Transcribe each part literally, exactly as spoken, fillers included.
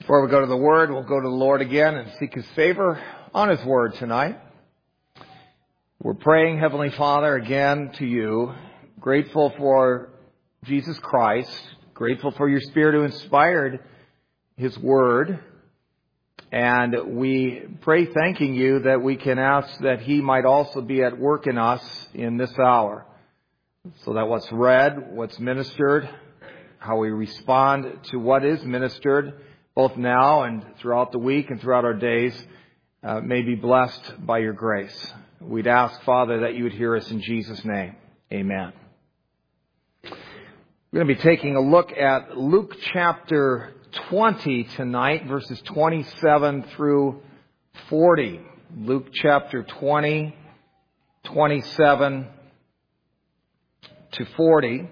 Before we go to the Word, we'll go to the Lord again and seek His favor on His Word tonight. We're praying, Heavenly Father, again to you, grateful for Jesus Christ, grateful for your Spirit who inspired His Word, and we pray thanking you that we can ask that He might also be at work in us in this hour, so that what's read, what's ministered, how we respond to what is ministered, both now and throughout the week and throughout our days, uh, may be blessed by your grace. We'd ask, Father, that you would hear us in Jesus' name. Amen. We're going to be taking a look at Luke chapter twenty tonight, verses twenty-seven through forty. Luke chapter twenty, twenty-seven to forty.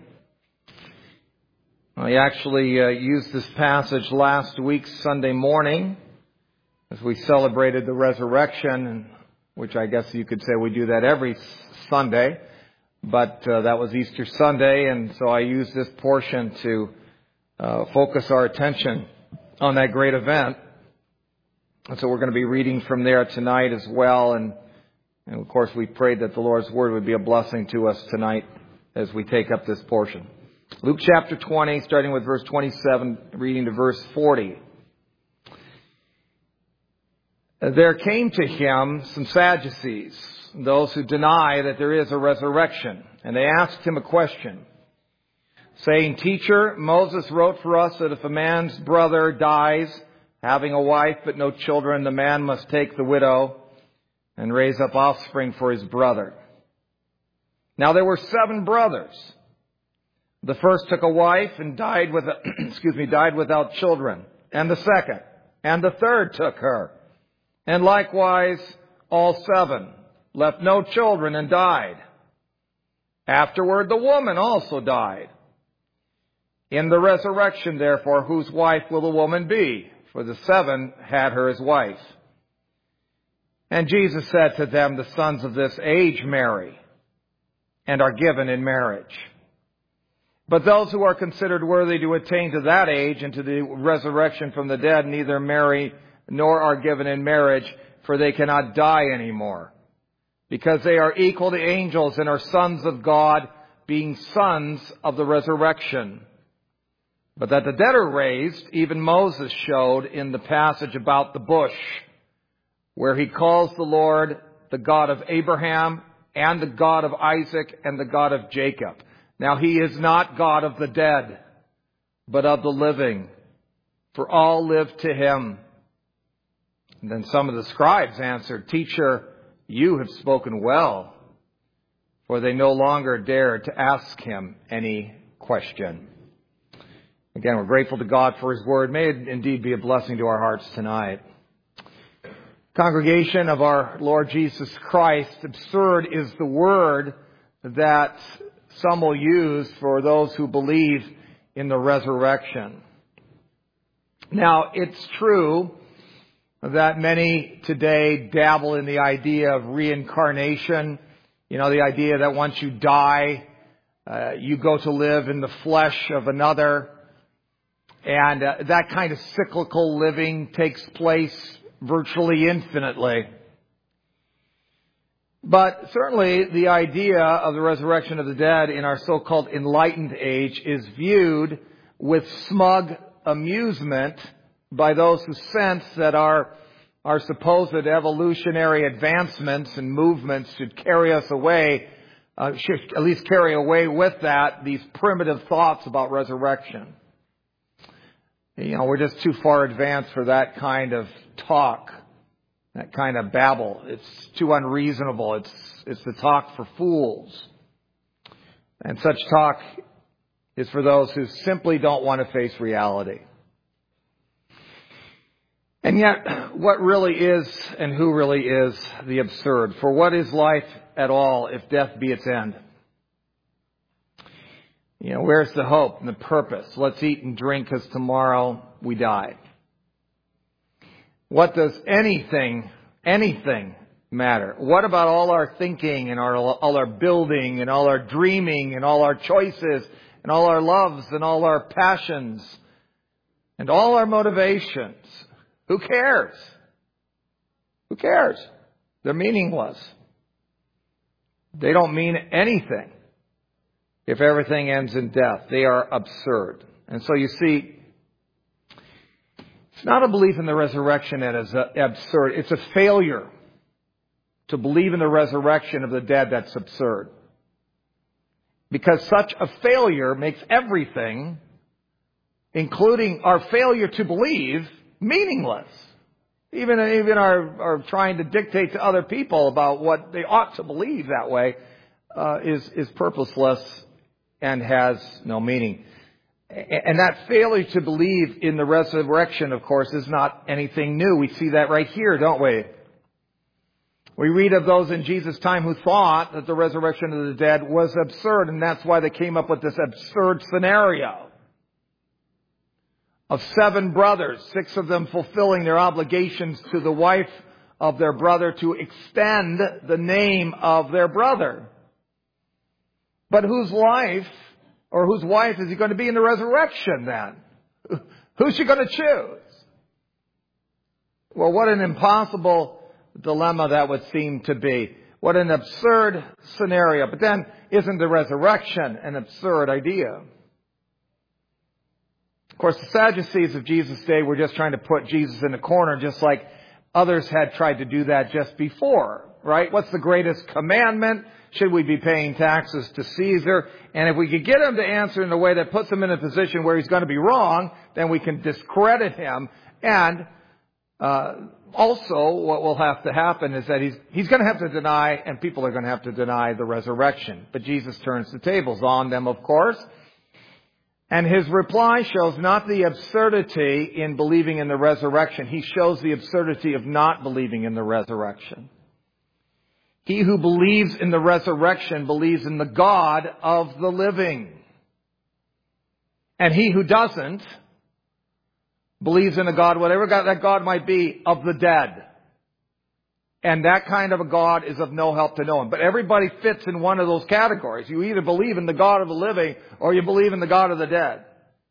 I actually uh, used this passage last week, Sunday morning, as we celebrated the resurrection, which I guess you could say we do that every Sunday, but uh, that was Easter Sunday, and so I used this portion to uh, focus our attention on that great event. And so we're going to be reading from there tonight as well, and, and of course we prayed that the Lord's Word would be a blessing to us tonight as we take up this portion. Luke chapter twenty, starting with verse twenty-seven, reading to verse forty. There came to him some Sadducees, those who deny that there is a resurrection, and they asked him a question, saying, Teacher, Moses wrote for us that if a man's brother dies, having a wife but no children, the man must take the widow and raise up offspring for his brother. Now there were seven brothers. The first took a wife and died with, excuse me, died without children. And the second, and the third took her. And likewise, all seven left no children and died. Afterward, the woman also died. In the resurrection, therefore, whose wife will the woman be? For the seven had her as wife. And Jesus said to them, the sons of this age marry and are given in marriage. But those who are considered worthy to attain to that age and to the resurrection from the dead neither marry nor are given in marriage, for they cannot die anymore, because they are equal to angels and are sons of God, being sons of the resurrection. But that the dead are raised, even Moses showed in the passage about the bush, where he calls the Lord the God of Abraham and the God of Isaac and the God of Jacob. Now he is not God of the dead, but of the living, for all live to him. And then some of the scribes answered, Teacher, you have spoken well, for they no longer dared to ask him any question. Again, we're grateful to God for His Word. May it indeed be a blessing to our hearts tonight. Congregation of our Lord Jesus Christ, absurd is the word that some will use for those who believe in the resurrection. Now, it's true that many today dabble in the idea of reincarnation. You know, the idea that once you die, uh, you go to live in the flesh of another. And uh, that kind of cyclical living takes place virtually infinitely. But certainly the idea of the resurrection of the dead in our so-called enlightened age is viewed with smug amusement by those who sense that our, our supposed evolutionary advancements and movements should carry us away, uh, should at least carry away with that these primitive thoughts about resurrection. You know, we're just too far advanced for that kind of talk. That kind of babble. It's too unreasonable. It's it's the talk for fools. And such talk is for those who simply don't want to face reality. And yet, what really is and who really is the absurd? For what is life at all if death be its end? You know, where's the hope and the purpose? Let's eat and drink because tomorrow we die. What does anything, anything matter? What about all our thinking and our, all our building and all our dreaming and all our choices and all our loves and all our passions and all our motivations, who cares? Who cares? They're meaningless. They don't mean anything if everything ends in death. They are absurd. And so you see, it's not a belief in the resurrection that is absurd. It's a failure to believe in the resurrection of the dead that's absurd. Because such a failure makes everything, including our failure to believe, meaningless. Even, even our, our trying to dictate to other people about what they ought to believe that way uh, is, is purposeless and has no meaning. And that failure to believe in the resurrection, of course, is not anything new. We see that right here, don't we? We read of those in Jesus' time who thought that the resurrection of the dead was absurd, and that's why they came up with this absurd scenario of seven brothers, six of them fulfilling their obligations to the wife of their brother to extend the name of their brother. But whose life or whose wife is he going to be in the resurrection then? Who's she going to choose? Well, what an impossible dilemma that would seem to be. What an absurd scenario. But then, isn't the resurrection an absurd idea? Of course, the Sadducees of Jesus' day were just trying to put Jesus in a corner, just like others had tried to do that just before, right? What's the greatest commandment? Should we be paying taxes to Caesar? And if we could get him to answer in a way that puts him in a position where he's going to be wrong, then we can discredit him. And uh also, what will have to happen is that he's he's going to have to deny, and people are going to have to deny the resurrection. But Jesus turns the tables on them, of course. And his reply shows not the absurdity in believing in the resurrection. He shows the absurdity of not believing in the resurrection. He who believes in the resurrection believes in the God of the living. And he who doesn't believes in a God, whatever God, that God might be, of the dead. And that kind of a God is of no help to no one. But everybody fits in one of those categories. You either believe in the God of the living or you believe in the God of the dead.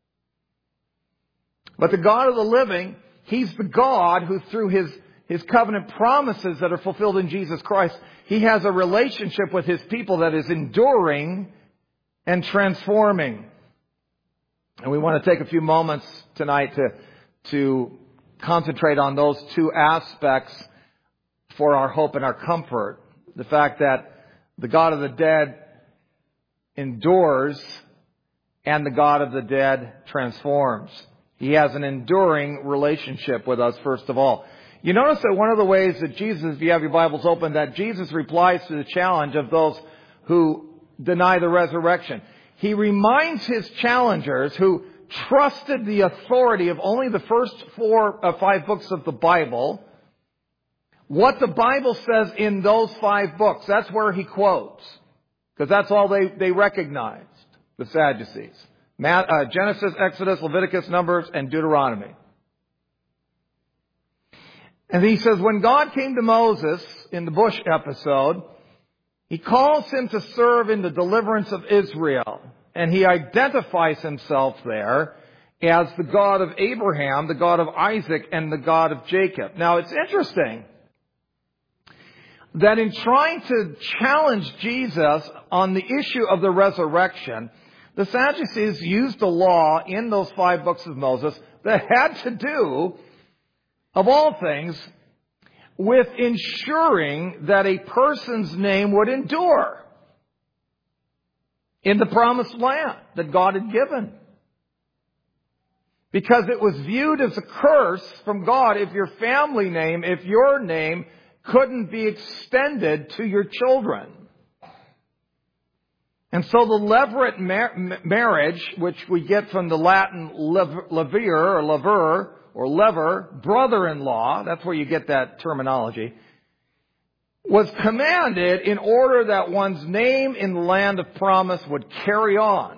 But the God of the living, He's the God who through His, His covenant promises that are fulfilled in Jesus Christ, He has a relationship with His people that is enduring and transforming. And we want to take a few moments tonight to to concentrate on those two aspects for our hope and our comfort. The fact that the God of the dead endures and the God of the dead transforms. He has an enduring relationship with us, first of all. You notice that one of the ways that Jesus, if you have your Bibles open, that Jesus replies to the challenge of those who deny the resurrection. He reminds His challengers who trusted the authority of only the first four, uh, five books of the Bible, what the Bible says in those five books. That's where He quotes. Because that's all they, they recognized, the Sadducees. Matt, uh, Genesis, Exodus, Leviticus, Numbers, and Deuteronomy. And He says, when God came to Moses in the bush episode, He calls him to serve in the deliverance of Israel. And He identifies Himself there as the God of Abraham, the God of Isaac, and the God of Jacob. Now, it's interesting that in trying to challenge Jesus on the issue of the resurrection, the Sadducees used a law in those five books of Moses that had to do, of all things, with ensuring that a person's name would endure in the promised land that God had given. Because it was viewed as a curse from God if your family name, if your name couldn't be extended to your children. And so the levirate mar- marriage, which we get from the Latin lev- levir or lever or lever, brother-in-law, that's where you get that terminology, was commanded in order that one's name in the land of promise would carry on.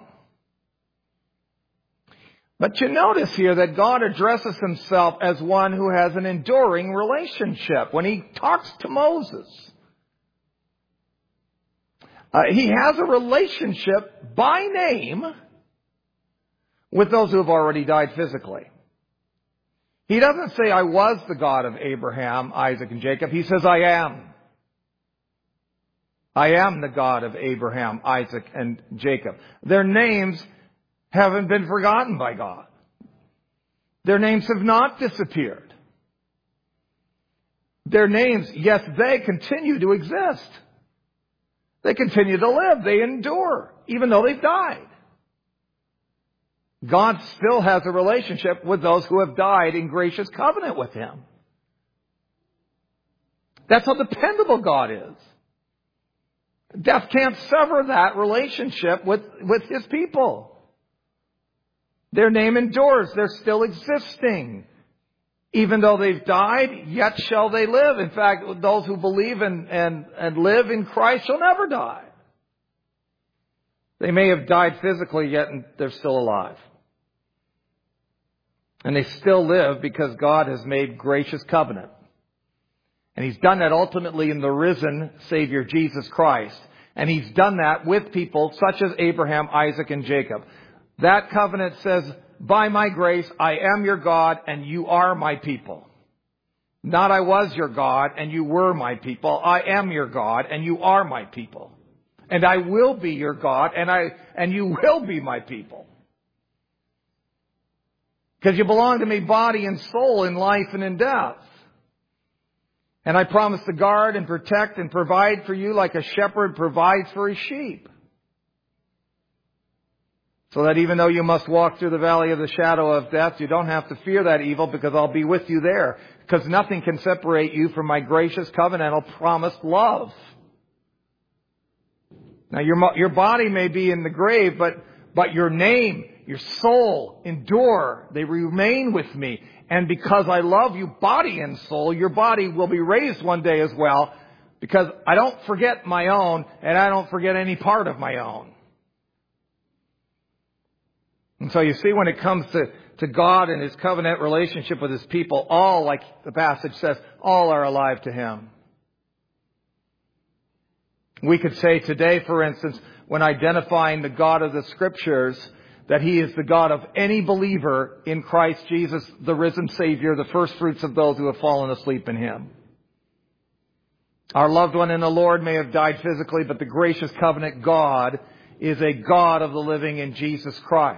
But you notice here that God addresses Himself as one who has an enduring relationship when He talks to Moses. Uh, he has a relationship by name with those who have already died physically. He doesn't say, I was the God of Abraham, Isaac, and Jacob. He says, I am. I am the God of Abraham, Isaac, and Jacob. Their names haven't been forgotten by God. Their names have not disappeared. Their names, yes, they continue to exist. They continue to live. They endure, even though they've died. God still has a relationship with those who have died in gracious covenant with Him. That's how dependable God is. Death can't sever that relationship with, with His people. Their name endures. They're still existing. Even though they've died, yet shall they live. In fact, those who believe and, and, and live in Christ shall never die. They may have died physically, yet they're still alive. And they still live because God has made gracious covenant. And He's done that ultimately in the risen Savior, Jesus Christ. And He's done that with people such as Abraham, Isaac, and Jacob. That covenant says, by my grace, I am your God and you are my people. Not I was your God and you were my people. I am your God and you are my people. And I will be your God and I and you will be my people. Because you belong to me body and soul in life and in death. And I promise to guard and protect and provide for you like a shepherd provides for his sheep. So that even though you must walk through the valley of the shadow of death, you don't have to fear that evil because I'll be with you there. Because nothing can separate you from my gracious covenantal promised love. Now your, your body may be in the grave, but, but your name, your soul endure. They remain with me. And because I love you, body and soul, your body will be raised one day as well. Because I don't forget my own, and I don't forget any part of my own. And so you see, when it comes to, to God and His covenant relationship with His people, all, like the passage says, all are alive to Him. We could say today, for instance, when identifying the God of the Scriptures, that He is the God of any believer in Christ Jesus, the risen Savior, the first fruits of those who have fallen asleep in Him. Our loved one in the Lord may have died physically, but the gracious covenant God is a God of the living in Jesus Christ.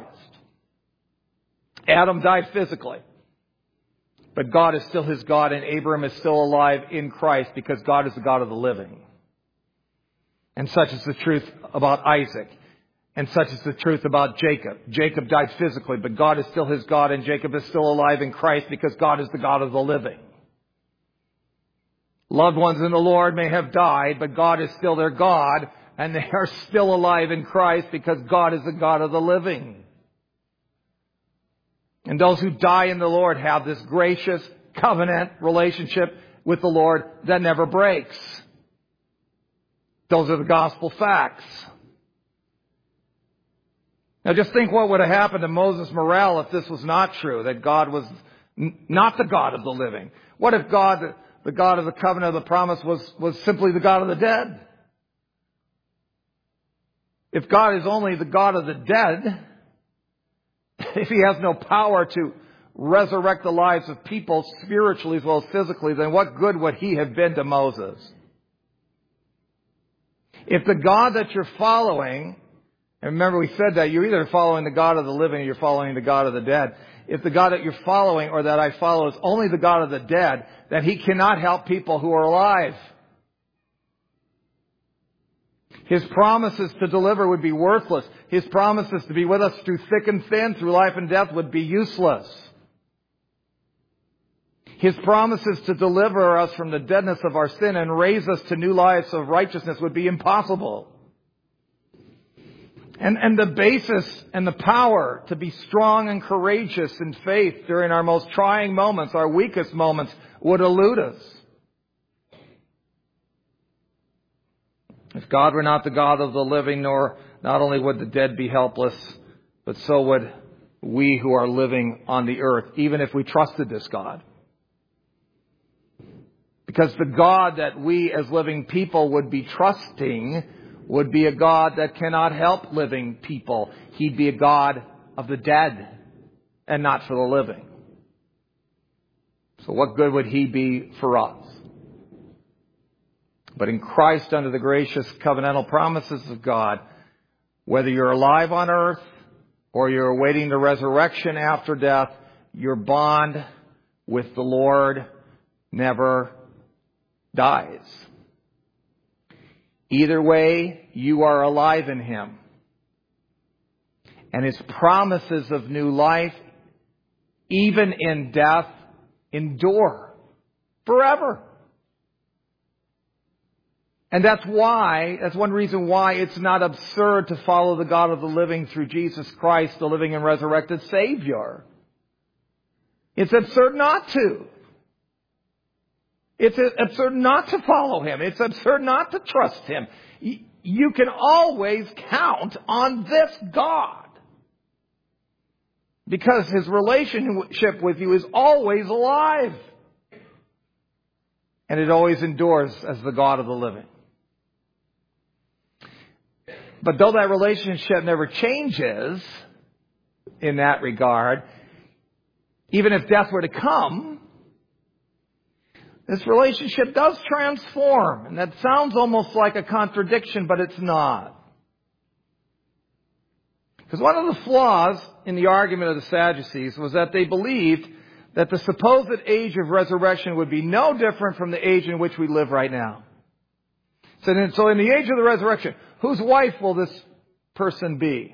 Adam died physically, but God is still his God, and Abraham is still alive in Christ because God is the God of the living. And such is the truth about Isaac. And such is the truth about Jacob. Jacob died physically, but God is still his God, and Jacob is still alive in Christ because God is the God of the living. Loved ones in the Lord may have died, but God is still their God, and they are still alive in Christ because God is the God of the living. And those who die in the Lord have this gracious covenant relationship with the Lord that never breaks. Those are the gospel facts. Now just think what would have happened to Moses' morale if this was not true, that God was n- not the God of the living. What if God, the God of the covenant of the promise, was, was simply the God of the dead? If God is only the God of the dead, if He has no power to resurrect the lives of people spiritually as well as physically, then what good would He have been to Moses? If the God that you're following, and remember we said that you're either following the God of the living or you're following the God of the dead. If the God that you're following or that I follow is only the God of the dead, then He cannot help people who are alive. His promises to deliver would be worthless. His promises to be with us through thick and thin, through life and death, would be useless. His promises to deliver us from the deadness of our sin and raise us to new lives of righteousness would be impossible. And, and the basis and the power to be strong and courageous in faith during our most trying moments, our weakest moments, would elude us. If God were not the God of the living, nor not only would the dead be helpless, but so would we who are living on the earth, even if we trusted this God. Because the God that we as living people would be trusting would be a God that cannot help living people. He'd be a God of the dead and not for the living. So what good would he be for us? But in Christ, under the gracious covenantal promises of God, whether you're alive on earth or you're awaiting the resurrection after death, your bond with the Lord never dies. Either way, you are alive in Him. And His promises of new life, even in death, endure forever. And that's why, that's one reason why it's not absurd to follow the God of the living through Jesus Christ, the living and resurrected Savior. It's absurd not to. It's absurd not to follow Him. It's absurd not to trust Him. You can always count on this God. Because His relationship with you is always alive. And it always endures as the God of the living. But though that relationship never changes in that regard, even if death were to come, this relationship does transform. And that sounds almost like a contradiction, but it's not. Because one of the flaws in the argument of the Sadducees was that they believed that the supposed age of resurrection would be no different from the age in which we live right now. So in, so in the age of the resurrection, whose wife will this person be?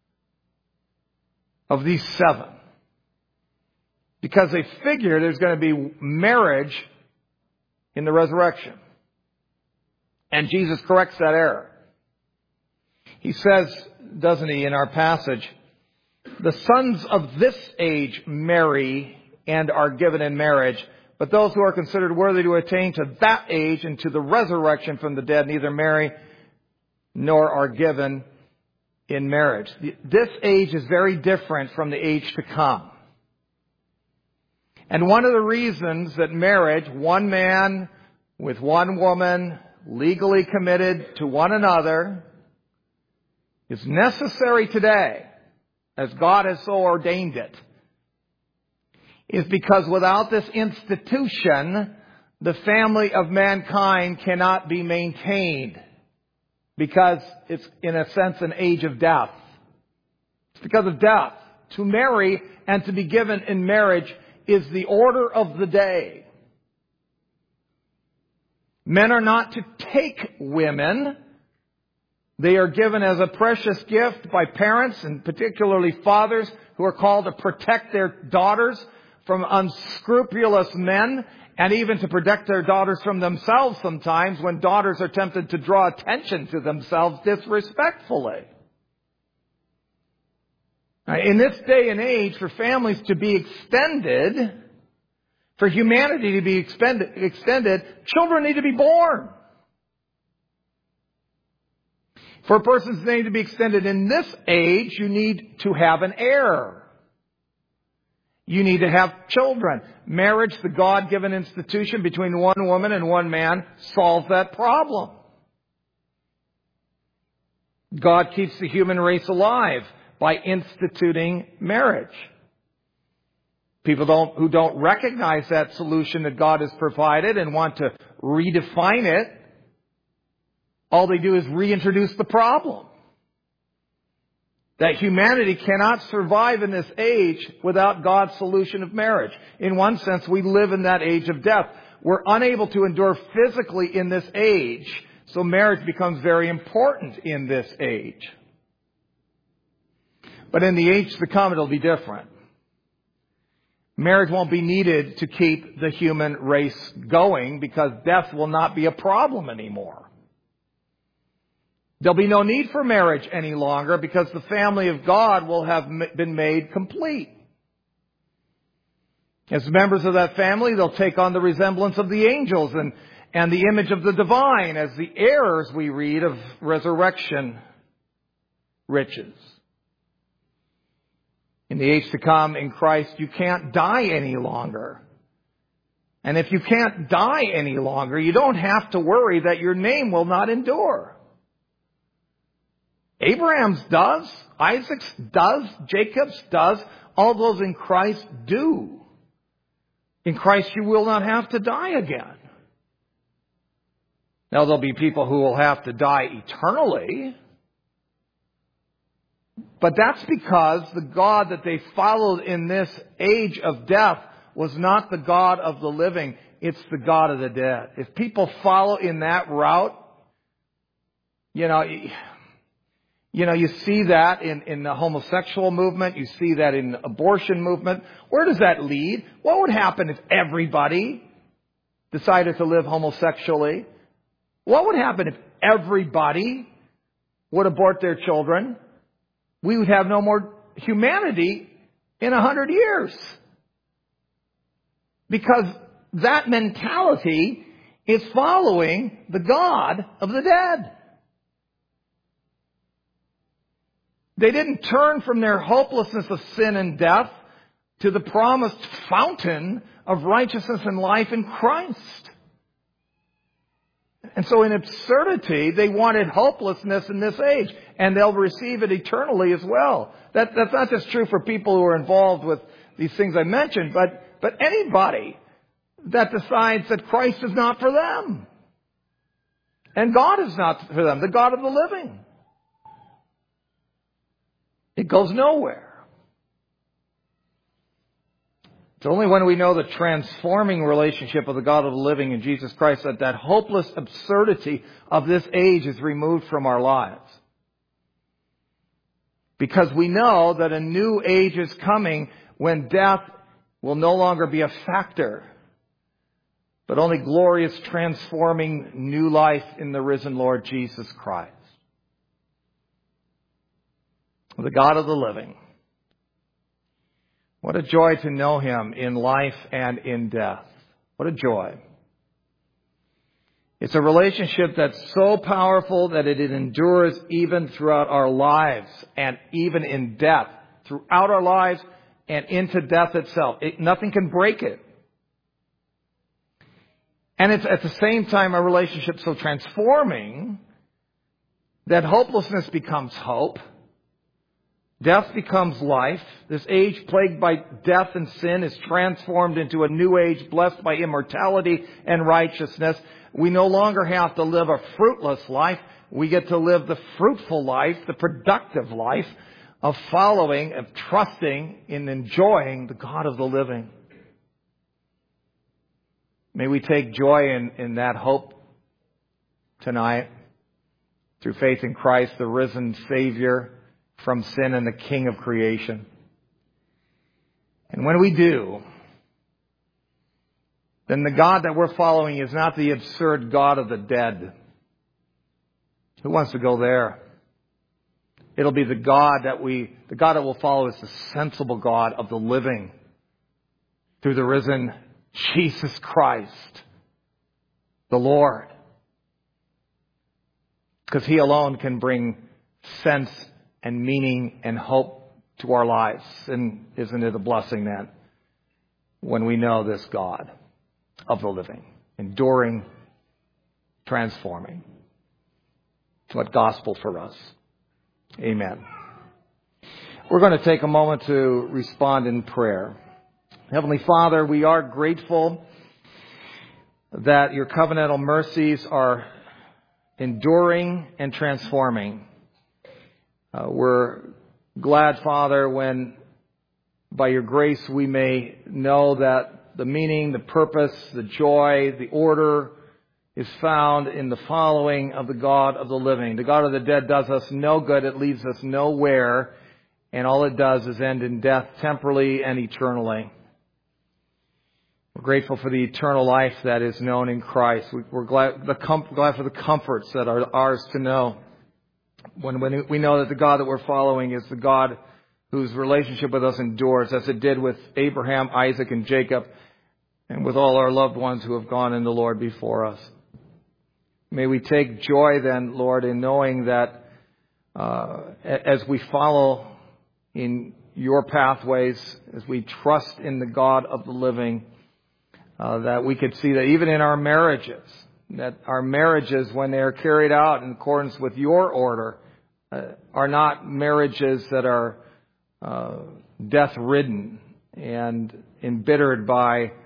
Of these seven. Because they figure there's going to be marriage in the resurrection. And Jesus corrects that error. He says, doesn't he, in our passage, the sons of this age marry and are given in marriage, but those who are considered worthy to attain to that age and to the resurrection from the dead neither marry nor are given in marriage. This age is very different from the age to come. And one of the reasons that marriage, one man with one woman, legally committed to one another, is necessary today, as God has so ordained it, is because without this institution, the family of mankind cannot be maintained. Because it's, in a sense, an age of death. It's because of death. To marry and to be given in marriage is the order of the day. Men are not to take women. They are given as a precious gift by parents, and particularly fathers, who are called to protect their daughters from unscrupulous men, and even to protect their daughters from themselves sometimes when daughters are tempted to draw attention to themselves disrespectfully. In this day and age, for families to be extended, for humanity to be extended, children need to be born. For a person's name to be extended in this age, you need to have an heir. You need to have children. Marriage, the God-given institution between one woman and one man, solves that problem. God keeps the human race alive by instituting marriage. People don't, who don't recognize that solution that God has provided and want to redefine it, all they do is reintroduce the problem. That humanity cannot survive in this age without God's solution of marriage. In one sense, we live in that age of death. We're unable to endure physically in this age, so marriage becomes very important in this age. But in the age to come, it'll be different. Marriage won't be needed to keep the human race going because death will not be a problem anymore. There'll be no need for marriage any longer because the family of God will have been made complete. As members of that family, they'll take on the resemblance of the angels and, and the image of the divine as the heirs, we read, of resurrection riches. In the age to come in Christ, you can't die any longer. And if you can't die any longer, you don't have to worry that your name will not endure. Abraham's does, Isaac's does, Jacob's does, all those in Christ do. In Christ you will not have to die again. Now there'll be people who will have to die eternally. But that's because the God that they followed in this age of death was not the God of the living. It's the God of the dead. If people follow in that route, you know, you know, you see that in, in the homosexual movement. You see that in the abortion movement. Where does that lead? What would happen if everybody decided to live homosexually? What would happen if everybody would abort their children? We would have no more humanity in a hundred years. Because that mentality is following the God of the dead. They didn't turn from their hopelessness of sin and death to the promised fountain of righteousness and life in Christ. And so in absurdity, they wanted hopelessness in this age, and they'll receive it eternally as well. That, that's not just true for people who are involved with these things I mentioned, but, but anybody that decides that Christ is not for them. And God is not for them, the God of the living. It goes nowhere. It's only when we know the transforming relationship of the God of the living in Jesus Christ that that hopeless absurdity of this age is removed from our lives. Because we know that a new age is coming when death will no longer be a factor, but only glorious, transforming new life in the risen Lord Jesus Christ. The God of the living. What a joy to know Him in life and in death. What a joy. It's a relationship that's so powerful that it endures even throughout our lives and even in death. Throughout our lives and into death itself. It, nothing can break it. And it's at the same time a relationship so transforming that hopelessness becomes hope. Death becomes life. This age plagued by death and sin is transformed into a new age blessed by immortality and righteousness. We no longer have to live a fruitless life. We get to live the fruitful life, the productive life of following, of trusting, in enjoying the God of the living. May we take joy in, in that hope tonight through faith in Christ, the risen Savior from sin and the King of creation. And when we do, then the God that we're following is not the absurd God of the dead. Who wants to go there? It'll be the God that we, the God that we'll follow is the sensible God of the living through the risen Jesus Christ, the Lord. Because He alone can bring sense and meaning and hope to our lives. And isn't it a blessing then when we know this God of the living, enduring, transforming? What gospel for us. Amen. We're going to take a moment to respond in prayer. Heavenly Father, we are grateful that your covenantal mercies are enduring and transforming. Uh, we're glad, Father, when by your grace we may know that the meaning, the purpose, the joy, the order is found in the following of the God of the living. The God of the dead does us no good. It leads us nowhere. And all it does is end in death temporally and eternally. We're grateful for the eternal life that is known in Christ. We're glad, the com- glad for the comforts that are ours to know. When, when we know that the God that we're following is the God whose relationship with us endures, as it did with Abraham, Isaac, and Jacob, and with all our loved ones who have gone in the Lord before us. May we take joy then, Lord, in knowing that uh, as we follow in your pathways, as we trust in the God of the living, uh, that we could see that even in our marriages, that our marriages, when they are carried out in accordance with your order, uh, are not marriages that are uh, death-ridden and embittered by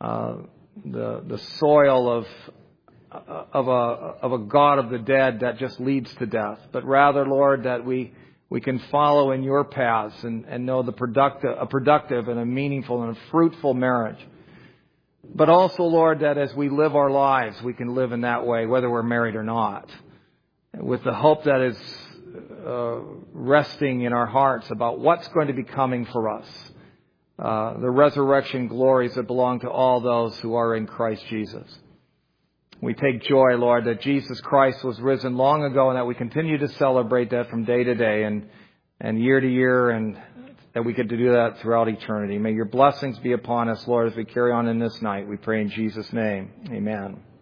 uh, the the soil of of a of a God of the dead that just leads to death, but rather, Lord, that we we can follow in your paths and, and know the productive a productive and a meaningful and a fruitful marriage. But also, Lord, that as we live our lives, we can live in that way, whether we're married or not, with the hope that is uh, resting in our hearts about what's going to be coming for us, uh, the resurrection glories that belong to all those who are in Christ Jesus. We take joy, Lord, that Jesus Christ was risen long ago and that we continue to celebrate that from day to day and, and year to year, and that we get to do that throughout eternity. May your blessings be upon us, Lord, as we carry on in this night. We pray in Jesus' name. Amen.